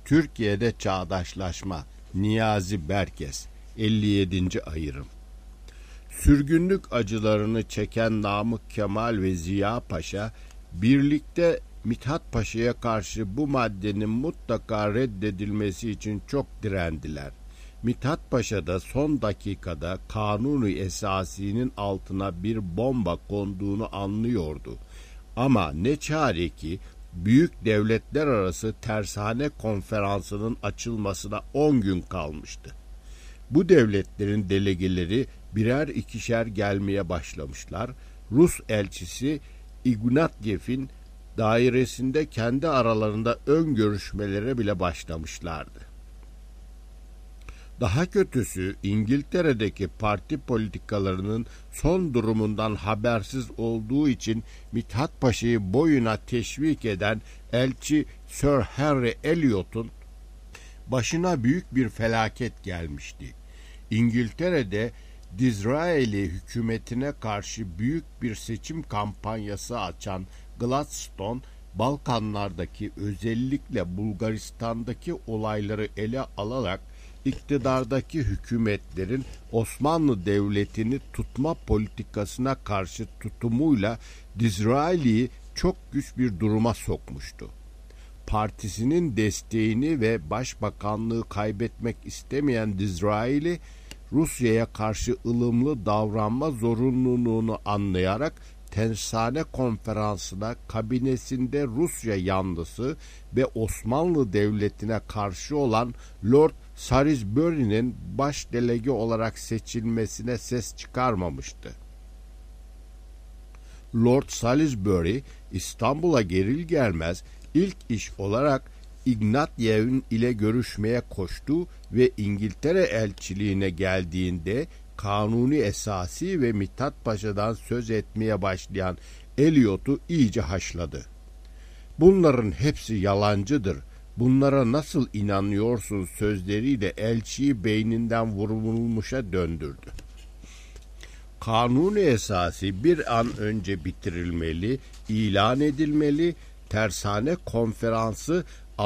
Türkiye'de çağdaşlaşma. Niyazi Berkes. 57. ayırım. Sürgünlük acılarını çeken Namık Kemal ve Ziya Paşa birlikte Mithat Paşa'ya karşı bu maddenin mutlaka reddedilmesi için çok direndiler. Mithat Paşa da son dakikada Kanuni Esasi'nin altına bir bomba konduğunu anlıyordu. Ama ne çare ki Büyük Devletler Arası Tersane Konferansı'nın açılmasına 10 gün kalmıştı. Bu devletlerin delegeleri birer ikişer gelmeye başlamışlar. Rus elçisi Ignatiyev'in dairesinde kendi aralarında ön görüşmelere bile başlamışlardı. Daha kötüsü, İngiltere'deki parti politikalarının son durumundan habersiz olduğu için Mithat Paşa'yı boyuna teşvik eden elçi Sir Henry Elliot'un başına büyük bir felaket gelmişti. İngiltere'de Disraeli hükümetine karşı büyük bir seçim kampanyası açan Gladstone, Balkanlardaki özellikle Bulgaristan'daki olayları ele alarak iktidardaki hükümetlerin Osmanlı Devleti'ni tutma politikasına karşı tutumuyla Disraeli'yi çok güç bir duruma sokmuştu. Partisinin desteğini ve başbakanlığı kaybetmek istemeyen Disraeli, Rusya'ya karşı ılımlı davranma zorunluluğunu anlayarak Tersane Konferansı'na kabinesinde Rusya yanlısı ve Osmanlı Devleti'ne karşı olan Lord Salisbury'nin baş delege olarak seçilmesine ses çıkarmamıştı. Lord Salisbury İstanbul'a gelir gelmez ilk iş olarak Ignatieff ile görüşmeye koştu ve İngiltere elçiliğine geldiğinde Kanuni Esasi ve Mithat Paşa'dan söz etmeye başlayan Eliot'u iyice haşladı. Bunların hepsi yalancıdır. Bunlara nasıl inanıyorsun sözleriyle elçiyi beyninden vurulmuşa döndürdü. Kanuni Esası bir an önce bitirilmeli, ilan edilmeli, Tersane Konferansı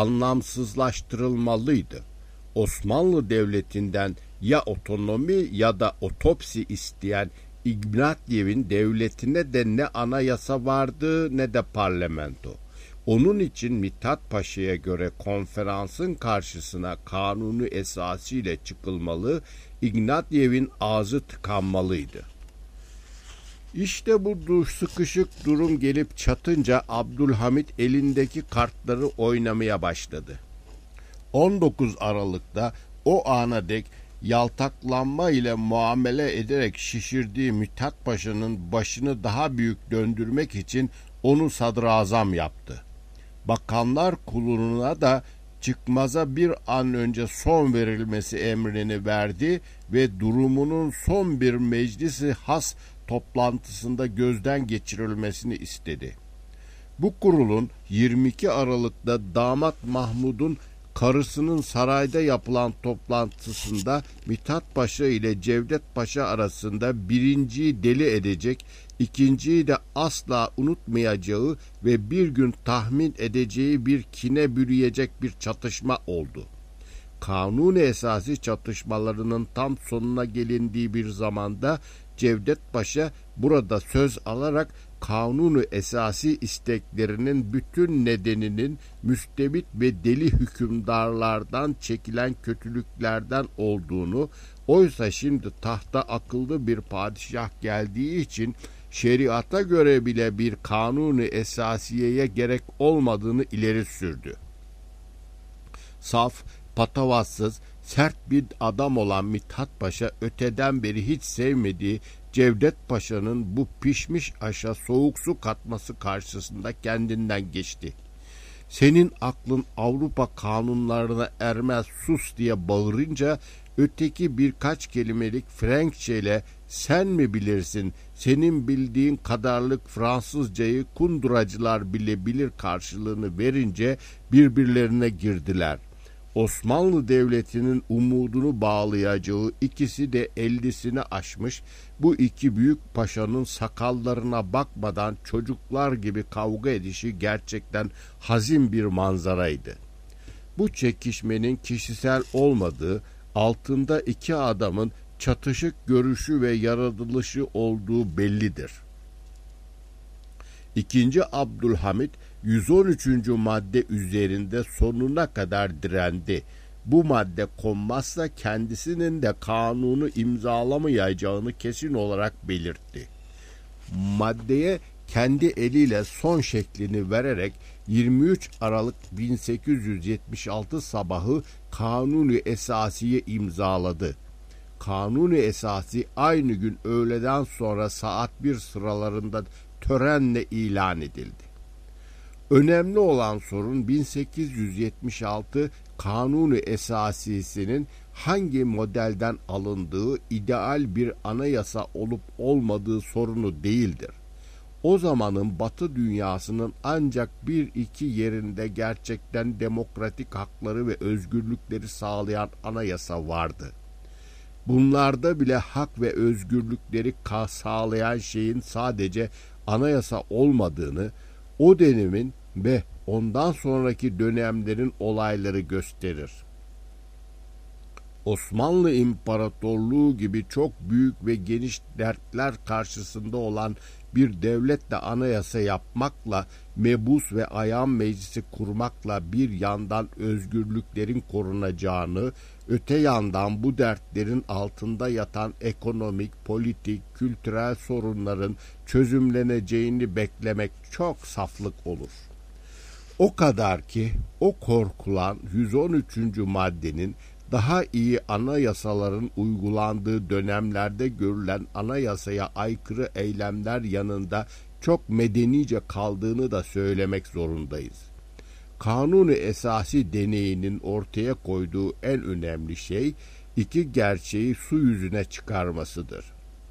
anlamsızlaştırılmalıydı. Osmanlı Devleti'nden ya otonomi ya da otopsi isteyen Ignatiev'in devletine de ne anayasa vardı ne de parlamento. Onun için Mithat Paşa'ya göre konferansın karşısına Kanuni Esası ile çıkılmalı, Ignatiev'in ağzı tıkanmalıydı. İşte bu sıkışık durum gelip çatınca Abdülhamit elindeki kartları oynamaya başladı. 19 Aralık'ta o ana dek yaltaklanma ile muamele ederek şişirdiği Mithat Paşa'nın başını daha büyük döndürmek için onu sadrazam yaptı. Bakanlar Kurulu'na da çıkmaza bir an önce son verilmesi emrini verdi ve durumunun son bir meclisi has toplantısında gözden geçirilmesini istedi. Bu kurulun 22 Aralık'ta damat Mahmud'un karısının sarayda yapılan toplantısında Mithat Paşa ile Cevdet Paşa arasında birinciyi deli edecek, ikinciyi de asla unutmayacağı ve bir gün tahmin edeceği bir kine bürüyecek bir çatışma oldu. Kanuni Esası çatışmalarının tam sonuna gelindiği bir zamanda Cevdet Paşa burada söz alarak Kanuni Esası isteklerinin bütün nedeninin müstebit ve deli hükümdarlardan çekilen kötülüklerden olduğunu, oysa şimdi tahta akıllı bir padişah geldiği için şeriata göre bile bir Kanuni Esasiye'ye gerek olmadığını ileri sürdü. Saf, patavatsız, sert bir adam olan Mithat Paşa öteden beri hiç sevmediği Cevdet Paşa'nın bu pişmiş aşa soğuk su katması karşısında kendinden geçti. Senin aklın Avrupa kanunlarına ermez, sus diye bağırınca öteki birkaç kelimelik Frenkçeyle sen mi bilirsin, senin bildiğin kadarlık Fransızcayı kunduracılar bile bilir karşılığını verince birbirlerine girdiler. Osmanlı Devleti'nin umudunu bağlayacağı ikisi de 50'sini aşmış, bu iki büyük paşanın sakallarına bakmadan çocuklar gibi kavga edişi gerçekten hazin bir manzaraydı. Bu çekişmenin kişisel olmadığı, altında iki adamın çatışık görüşü ve yaratılışı olduğu bellidir. İkinci Abdülhamit 113. madde üzerinde sonuna kadar direndi. Bu madde konmazsa kendisinin de kanunu imzalamayacağını kesin olarak belirtti. Maddeye kendi eliyle son şeklini vererek 23 Aralık 1876 sabahı Kanuni Esasi'yi imzaladı. Kanuni Esasi aynı gün öğleden sonra saat 1 sıralarında törenle ilan edildi. Önemli olan sorun 1876 Kanuni Esasisi'nin hangi modelden alındığı, ideal bir anayasa olup olmadığı sorunu değildir. O zamanın Batı dünyasının ancak bir iki yerinde gerçekten demokratik hakları ve özgürlükleri sağlayan anayasa vardı. Bunlarda bile hak ve özgürlükleri sağlayan şeyin sadece anayasa olmadığını, o dönemin ve ondan sonraki dönemlerin olayları gösterir. Osmanlı İmparatorluğu gibi çok büyük ve geniş dertler karşısında olan bir devletle anayasa yapmakla, mebus ve ayam meclisi kurmakla bir yandan özgürlüklerin korunacağını, öte yandan bu dertlerin altında yatan ekonomik, politik, kültürel sorunların çözümleneceğini beklemek çok saflık olur. O kadar ki o korkulan 113. maddenin daha iyi anayasaların uygulandığı dönemlerde görülen anayasaya aykırı eylemler yanında çok medenice kaldığını da söylemek zorundayız. Kanuni Esasi deneyinin ortaya koyduğu en önemli şey iki gerçeği su yüzüne çıkarmasıdır.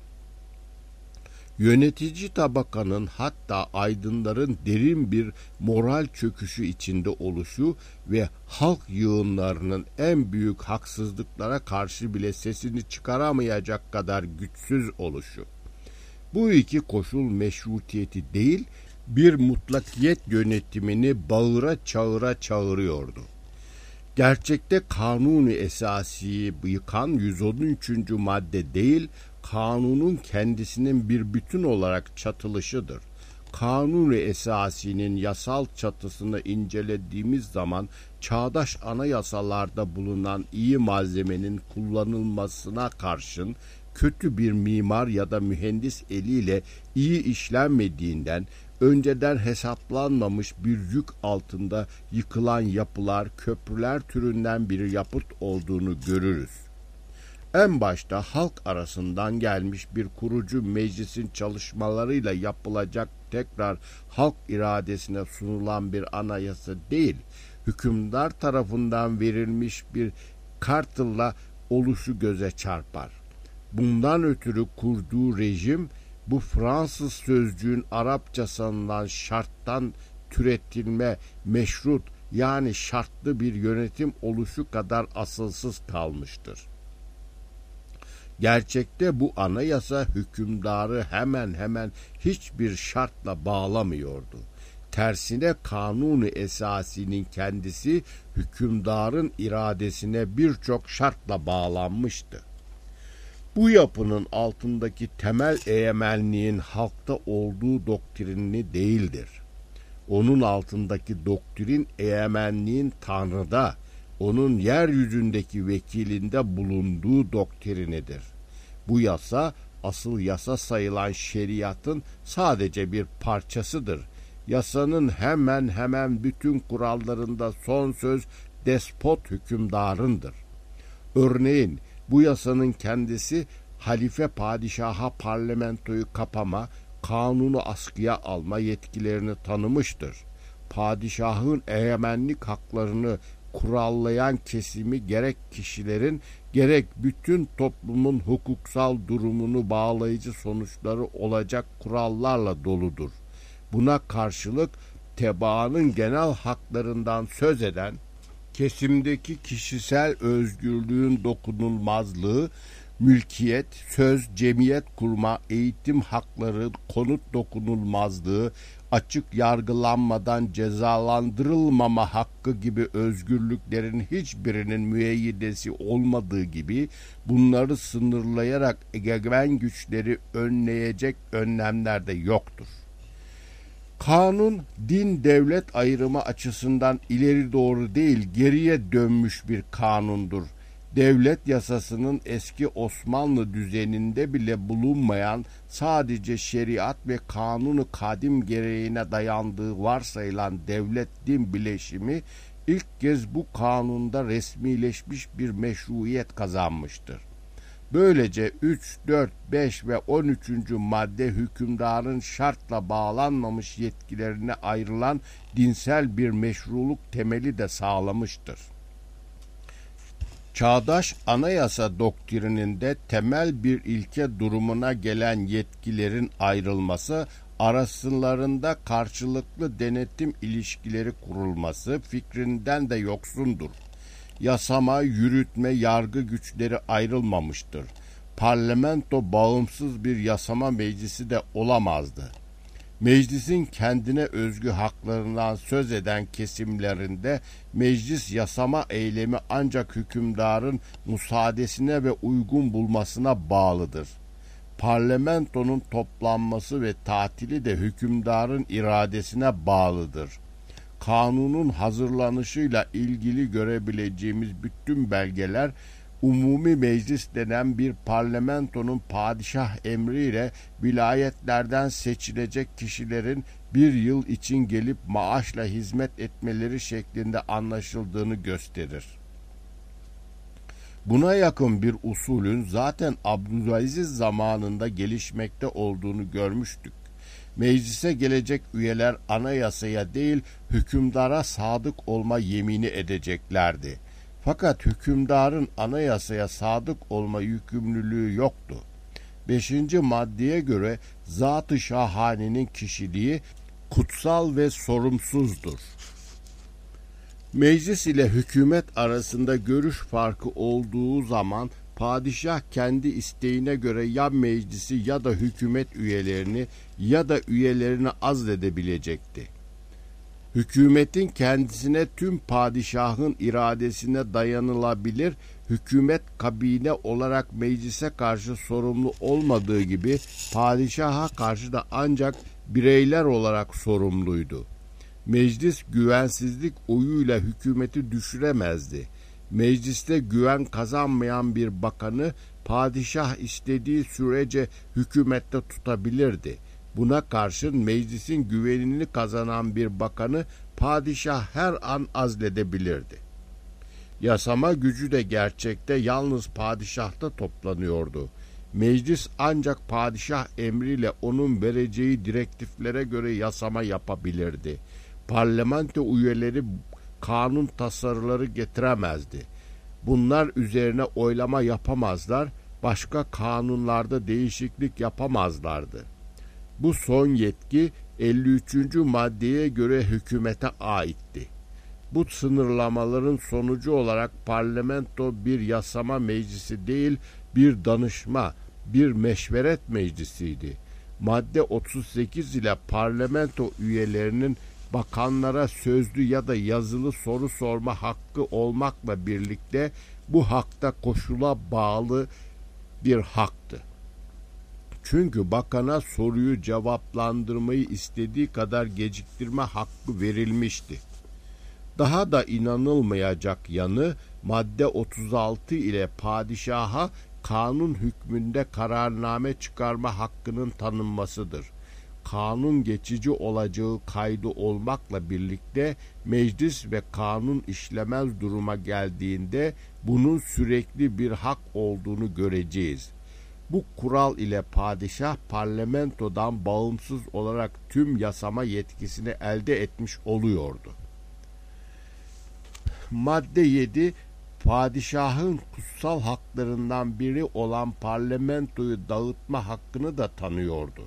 Yönetici tabakanın, hatta aydınların derin bir moral çöküşü içinde oluşu ve halk yığınlarının en büyük haksızlıklara karşı bile sesini çıkaramayacak kadar güçsüz oluşu. Bu iki koşul meşrutiyeti değil, bir mutlakiyet yönetimini bağıra çağıra çağırıyordu. Gerçekte Kanuni Esasi'yi yıkan 113. madde değil, kanunun kendisinin bir bütün olarak çatılışıdır. Kanuni Esasi'nin yasal çatısını incelediğimiz zaman çağdaş anayasalarda bulunan iyi malzemenin kullanılmasına karşın kötü bir mimar ya da mühendis eliyle iyi işlenmediğinden, önceden hesaplanmamış bir yük altında yıkılan yapılar, köprüler türünden bir yapıt olduğunu görürüz. En başta halk arasından gelmiş bir kurucu meclisin çalışmalarıyla yapılacak tekrar halk iradesine sunulan bir anayasa değil, hükümdar tarafından verilmiş bir kartla oluşu göze çarpar. Bundan ötürü kurduğu rejim, bu Fransız sözcüğün Arapçasından şarttan türetilme, meşrut yani şartlı bir yönetim oluşu kadar asılsız kalmıştır. Gerçekte bu anayasa hükümdarı hemen hemen hiçbir şartla bağlamıyordu. Tersine Kanuni Esasi'nin kendisi hükümdarın iradesine birçok şartla bağlanmıştı. Bu yapının altındaki temel egemenliğin halkta olduğu doktrini değildir. Onun altındaki doktrin egemenliğin Tanrı'da, onun yeryüzündeki vekilinde bulunduğu doktrinidir. Bu yasa, asıl yasa sayılan şeriatın sadece bir parçasıdır. Yasanın hemen hemen bütün kurallarında son söz despot hükümdarındır. Örneğin bu yasanın kendisi halife padişaha parlamentoyu kapama, kanunu askıya alma yetkilerini tanımıştır. Padişahın egemenlik haklarını kurallayan kesimi gerek kişilerin gerek bütün toplumun hukuksal durumunu bağlayıcı sonuçları olacak kurallarla doludur. Buna karşılık tebaanın genel haklarından söz eden kesimdeki kişisel özgürlüğün dokunulmazlığı, mülkiyet, söz, cemiyet kurma, eğitim hakları, konut dokunulmazlığı, açık yargılanmadan cezalandırılmama hakkı gibi özgürlüklerin hiçbirinin müeyyidesi olmadığı gibi bunları sınırlayarak egemen güçleri önleyecek önlemler de yoktur. Kanun, din devlet ayrımı açısından ileri doğru değil, geriye dönmüş bir kanundur. Devlet yasasının eski Osmanlı düzeninde bile bulunmayan, sadece şeriat ve kanunu kadim gereğine dayandığı varsayılan devlet-din bileşimi ilk kez bu kanunda resmileşmiş bir meşruiyet kazanmıştır. Böylece 3, 4, 5 ve 13. madde hükümdarın şartla bağlanmamış yetkilerine ayrılan dinsel bir meşruluk temeli de sağlamıştır. Çağdaş anayasa doktrininde temel bir ilke durumuna gelen yetkilerin ayrılması, arasılarında karşılıklı denetim ilişkileri kurulması fikrinden de yoksundur. Yasama, yürütme, yargı güçleri ayrılmamıştır. Parlamento bağımsız bir yasama meclisi de olamazdı. Meclisin kendine özgü haklarından söz eden kesimlerinde meclis yasama eylemi ancak hükümdarın müsaadesine ve uygun bulmasına bağlıdır. Parlamentonun toplanması ve tatili de hükümdarın iradesine bağlıdır. Kanunun hazırlanışıyla ilgili görebileceğimiz bütün belgeler, umumi meclis denen bir parlamentonun padişah emriyle vilayetlerden seçilecek kişilerin bir yıl için gelip maaşla hizmet etmeleri şeklinde anlaşıldığını gösterir. Buna yakın bir usulün zaten Abdülaziz zamanında gelişmekte olduğunu görmüştük. Meclise gelecek üyeler anayasaya değil, hükümdara sadık olma yemini edeceklerdi. Fakat hükümdarın anayasaya sadık olma yükümlülüğü yoktu. 5. maddeye göre Zat-ı Şahane'nin kişiliği kutsal ve sorumsuzdur. Meclis ile hükümet arasında görüş farkı olduğu zaman padişah kendi isteğine göre ya meclisi ya da hükümet üyelerini ya da üyelerini azledebilecekti. Hükümetin kendisine tüm padişahın iradesine dayanılabilir, hükümet kabine olarak meclise karşı sorumlu olmadığı gibi padişaha karşı da ancak bireyler olarak sorumluydu. Meclis güvensizlik oyuyla hükümeti düşüremezdi. Mecliste güven kazanmayan bir bakanı padişah istediği sürece hükümette tutabilirdi. Buna karşın meclisin güvenini kazanan bir bakanı padişah her an azledebilirdi. Yasama gücü de gerçekte yalnız padişahta toplanıyordu. Meclis ancak padişah emriyle onun vereceği direktiflere göre yasama yapabilirdi. Parlamento üyeleri kanun tasarıları getiremezdi. Bunlar üzerine oylama yapamazlar, başka kanunlarda değişiklik yapamazlardı. Bu son yetki 53. maddeye göre hükümete aitti. Bu sınırlamaların sonucu olarak parlamento bir yasama meclisi değil, bir danışma, bir meşveret meclisiydi. Madde 38 ile parlamento üyelerinin bakanlara sözlü ya da yazılı soru sorma hakkı olmakla birlikte bu hakta koşula bağlı bir haktı. Çünkü bakana soruyu cevaplandırmayı istediği kadar geciktirme hakkı verilmişti. Daha da inanılmayacak yanı madde 36 ile padişaha kanun hükmünde kararname çıkarma hakkının tanınmasıdır. Kanun geçici olacağı kaydı olmakla birlikte meclis ve kanun işlemez duruma geldiğinde bunun sürekli bir hak olduğunu göreceğiz. Bu kural ile padişah parlamentodan bağımsız olarak tüm yasama yetkisini elde etmiş oluyordu. Madde 7, padişahın kutsal haklarından biri olan parlamentoyu dağıtma hakkını da tanıyordu.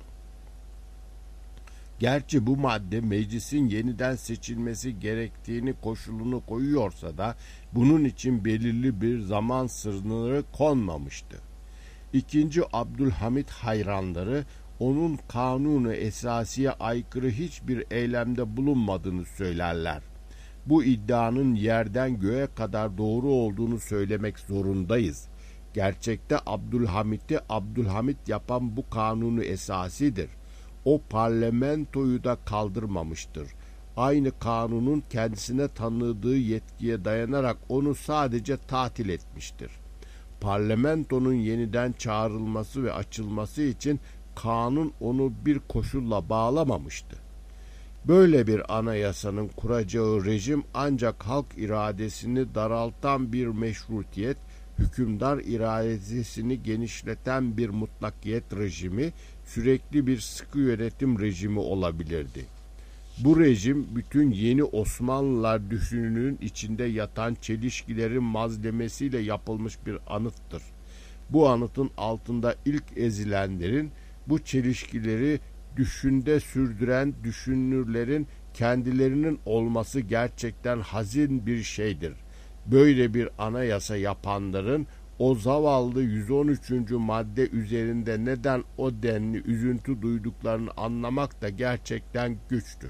Gerçi bu madde meclisin yeniden seçilmesi gerektiğini koşulunu koyuyorsa da bunun için belirli bir zaman sınırı konmamıştı. II. Abdülhamit hayranları onun kanunu esasiye aykırı hiçbir eylemde bulunmadığını söylerler. Bu iddianın yerden göğe kadar doğru olduğunu söylemek zorundayız. Gerçekte Abdülhamit'i Abdülhamit yapan bu kanunu esasidir. O parlamentoyu da kaldırmamıştır. Aynı kanunun kendisine tanıdığı yetkiye dayanarak onu sadece tatil etmiştir. Parlamentonun yeniden çağrılması ve açılması için kanun onu bir koşulla bağlamamıştı. Böyle bir anayasanın kuracağı rejim ancak halk iradesini daraltan bir meşrutiyet, hükümdar iradesini genişleten bir mutlakiyet rejimi, sürekli bir sıkı yönetim rejimi olabilirdi. Bu rejim bütün yeni Osmanlılar düşününün içinde yatan çelişkilerin malzemesiyle yapılmış bir anıttır. Bu anıtın altında ilk ezilenlerin, bu çelişkileri düşünde sürdüren düşünürlerin kendilerinin olması gerçekten hazin bir şeydir. Böyle bir anayasa yapanların o zavallı 113. madde üzerinde neden o denli üzüntü duyduklarını anlamak da gerçekten güçtür.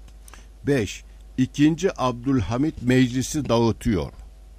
5. II. Abdülhamit meclisi dağıtıyor.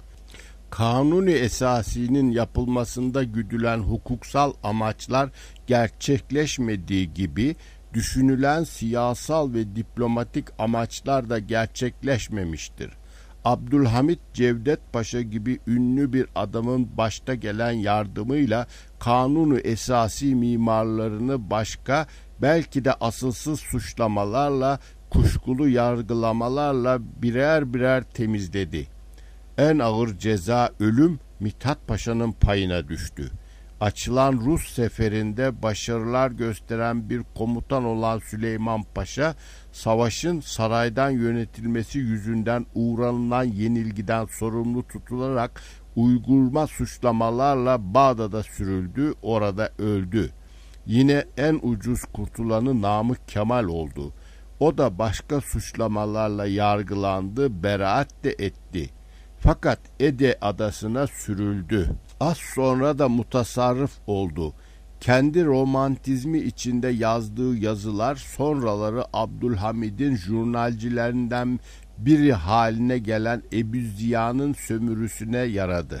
Kanuni esasinin yapılmasında güdülen hukuksal amaçlar gerçekleşmediği gibi düşünülen siyasal ve diplomatik amaçlar da gerçekleşmemiştir. Abdülhamit Cevdet Paşa gibi ünlü bir adamın başta gelen yardımıyla kanunu esasi mimarlarını başka, belki de asılsız suçlamalarla, kuşkulu yargılamalarla birer birer temizledi. En ağır ceza ölüm Mithat Paşa'nın payına düştü. Açılan Rus seferinde başarılar gösteren bir komutan olan Süleyman Paşa, savaşın saraydan yönetilmesi yüzünden uğranılan yenilgiden sorumlu tutularak uygurma suçlamalarla Bağdat'a sürüldü, orada öldü. Yine en ucuz kurtulanı Namık Kemal oldu. O da başka suçlamalarla yargılandı, beraat de etti. Fakat Ede adasına sürüldü. Az sonra da mutasarrıf oldu. Kendi romantizmi içinde yazdığı yazılar sonraları Abdülhamid'in jurnalcilerinden biri haline gelen Ebu Ziya'nın sömürüsüne yaradı.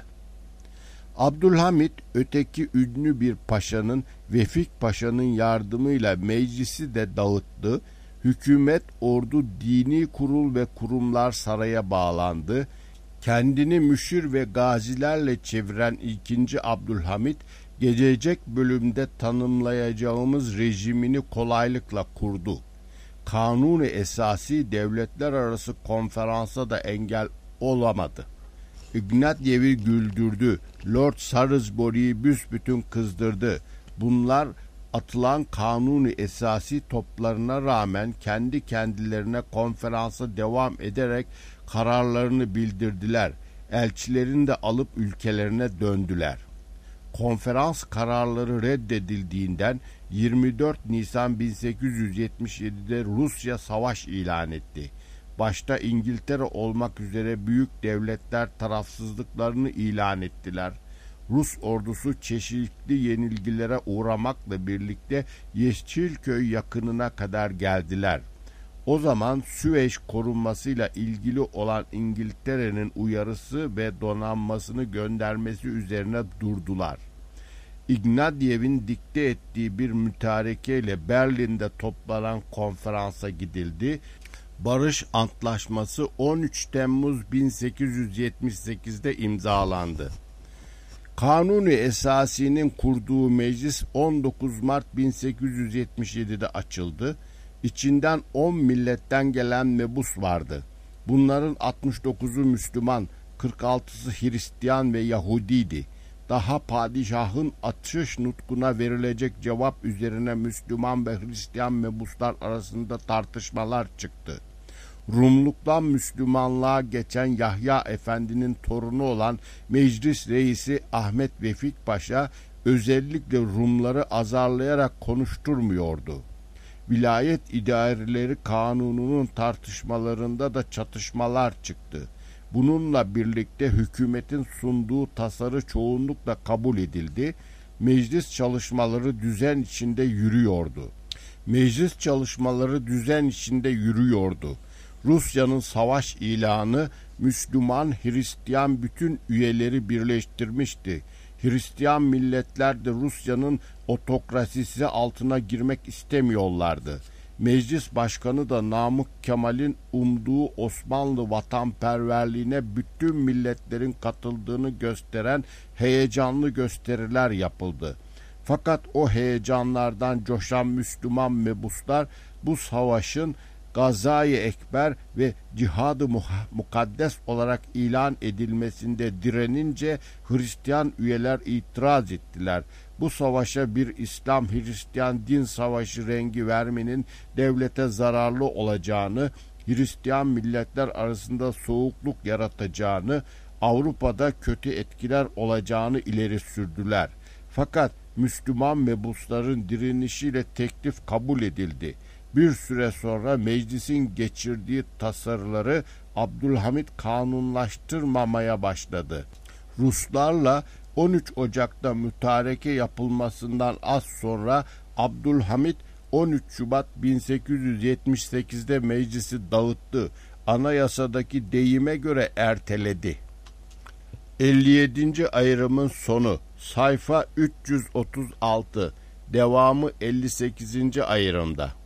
Abdülhamid öteki ünlü bir paşanın, Vefik Paşa'nın yardımıyla meclisi de dağıttı. Hükümet, ordu, dini kurul ve kurumlar saraya bağlandı. Kendini müşir ve gazilerle çeviren II. Abdülhamid, gelecek bölümde tanımlayacağımız rejimini kolaylıkla kurdu. Kanuni esası devletler arası konferansa da engel olamadı. Ignatyev'i güldürdü, Lord Salisbury'yi büsbütün kızdırdı. Bunlar atılan kanuni esası toplarına rağmen kendi kendilerine konferansa devam ederek kararlarını bildirdiler. Elçilerini de alıp ülkelerine döndüler. Konferans kararları reddedildiğinden 24 Nisan 1877'de Rusya savaş ilan etti. Başta İngiltere olmak üzere büyük devletler tarafsızlıklarını ilan ettiler. Rus ordusu çeşitli yenilgilere uğramakla birlikte Yeşilköy yakınına kadar geldiler. O zaman Süveyş korunmasıyla ilgili olan İngiltere'nin uyarısı ve donanmasını göndermesi üzerine durdular. Ignatyev'in dikte ettiği bir mütarekeyle Berlin'de toplanan konferansa gidildi. Barış Antlaşması 13 Temmuz 1878'de imzalandı. Kanuni esasinin kurduğu meclis 19 Mart 1877'de açıldı. İçinden 10 milletten gelen mebus vardı. Bunların 69'u Müslüman, 46'sı Hristiyan ve Yahudiydi. Daha padişahın atış nutkuna verilecek cevap üzerine Müslüman ve Hristiyan mebuslar arasında tartışmalar çıktı. Rumluktan Müslümanlığa geçen Yahya Efendi'nin torunu olan meclis reisi Ahmet Vefik Paşa özellikle Rumları azarlayarak konuşturmuyordu. Vilayet idareleri kanununun tartışmalarında da çatışmalar çıktı. Bununla birlikte hükümetin sunduğu tasarı çoğunlukla kabul edildi. meclis çalışmaları düzen içinde yürüyordu. Rusya'nın savaş ilanı Müslüman, Hristiyan bütün üyeleri birleştirmişti. Hristiyan milletler de Rusya'nın otokrasisi altına girmek istemiyorlardı. Meclis başkanı da Namık Kemal'in umduğu Osmanlı vatanperverliğine bütün milletlerin katıldığını gösteren heyecanlı gösteriler yapıldı. Fakat o heyecanlardan coşan Müslüman mebuslar bu savaşın Gazayı Ekber ve Cihad-ı Mukaddes olarak ilan edilmesinde direnince Hristiyan üyeler itiraz ettiler. Bu savaşa bir İslam-Hristiyan din savaşı rengi vermenin devlete zararlı olacağını, Hristiyan milletler arasında soğukluk yaratacağını, Avrupa'da kötü etkiler olacağını ileri sürdüler. Fakat Müslüman mebusların direnişiyle teklif kabul edildi. Bir süre sonra meclisin geçirdiği tasarıları Abdülhamit kanunlaştırmamaya başladı. Ruslarla 13 Ocak'ta mütareke yapılmasından az sonra Abdülhamit 13 Şubat 1878'de meclisi dağıttı. Anayasadaki deyime göre erteledi. 57. ayrımın sonu. Sayfa 336. Devamı 58. ayrımda.